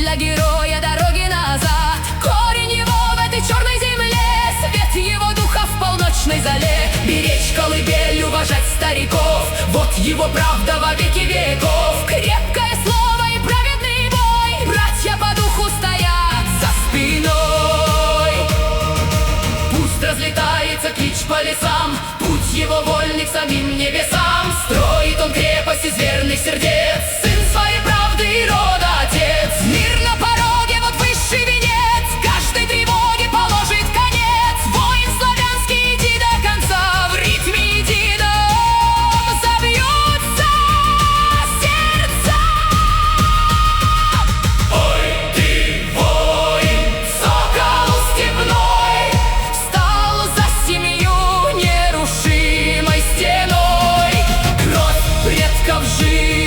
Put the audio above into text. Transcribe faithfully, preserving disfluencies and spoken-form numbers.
для героя дороги назад. Корень его в этой черной земле, свет его духа в полночной зале. Беречь колыбель, уважать стариков, вот его правда во веки веков. Крепкое слово и праведный бой, братья по духу стоят за спиной. Пусть разлетается клич по лесам, путь его вольный к самим небесам. Строит он крепость из верных сердец, сын своей правды и рода отец. Мир на пороге, вот высший венец, каждой тревоге положит конец. Воин славянский, иди до конца, в ритме едином забьются сердца. Ой, ты воин, сокол степной, встал за семью нерушимой стеной. Кровь предков жив